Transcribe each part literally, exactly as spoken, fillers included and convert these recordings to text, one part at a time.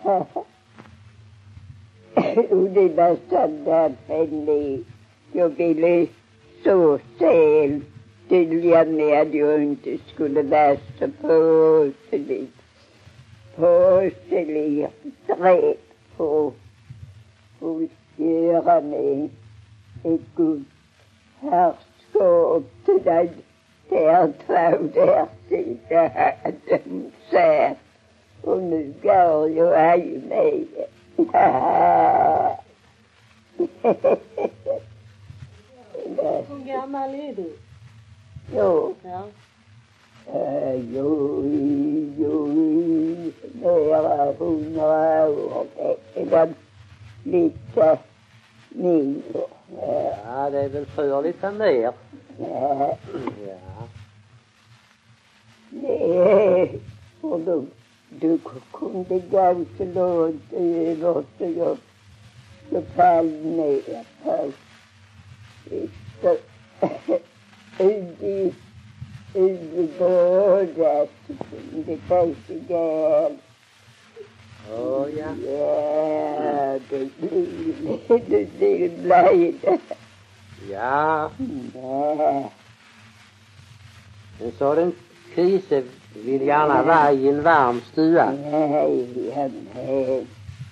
Och det var sånt där hände. Jag ville så säl till Janne att jag inte skulle vara så påselig. Påselig dräp på och göra mig ett god herrskap till den där två där sidan de sär. Och nu går jag ej med. Hur gammal är du? Jo. Ja. Uh, jo, jo, nära hundra år. Eller lite mindre. Ja, det är väl för lite mer. Ja. Ja. Nej, och du, du kunde gå så långt över så jag, jag fall ner på så ut i ubådet det tänkte jag. Åh, ja. Ja, det blir det blir blöjt. Ja. Ja. Men så den Krise vill gärna vara i en varm stua. Nej, ja, nej.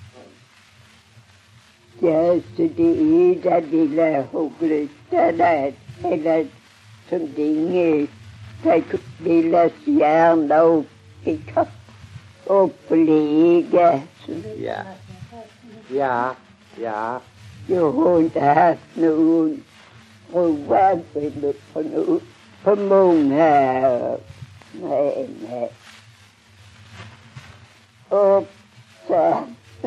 Ja, så det är där ville hugglita där. Eller som dinge. Det ville gärna upp i upplägga. Ja. Ja, ja. Jag har inte haft någon road på någon. På många. Nej, nej. Och så.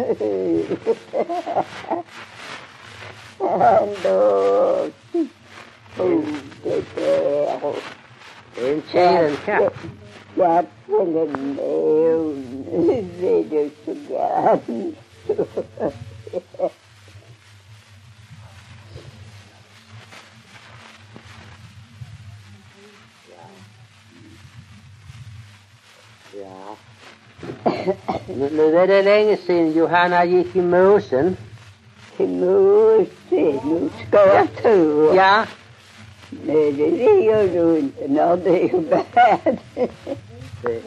Ändå. Bordet där. En tjälen katt. Jag ville med. Nu är det så grann. Ja. Nu, nu är det länge sedan Johanna gick i måsen. I måsen? Nu ska jag tro. Ja. Nej, det gör du inte när det är bad. Det.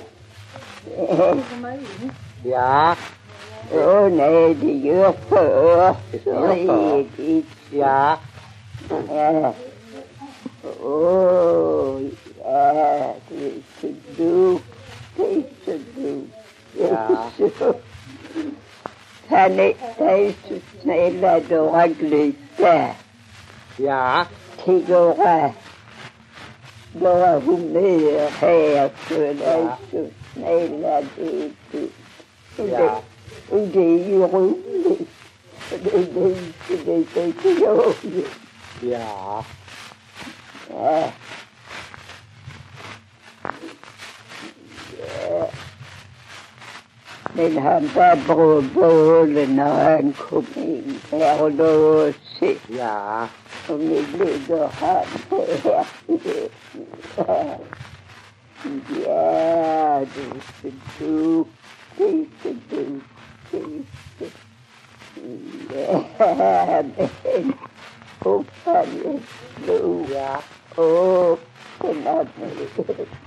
Ja. Åh oh, nej, det gör för. Riktigt. Ja. Ja. Åh, ja, det är så dumt. Det är så dumt. Ja. Han är, det är så snälla draglyfta. Ja. Till våra, våra humör här så det är så snälla det. Och det, och det är ju roligt. Och det är lite, det är lite jobbigt. Ja. Ja. Ja. Men han var bra både när han kom in här och då sitt. Ja. Och nu ligger han här. Ja, du är så duktig, så duktig. Ja, men och han är stor. Ja. Och den här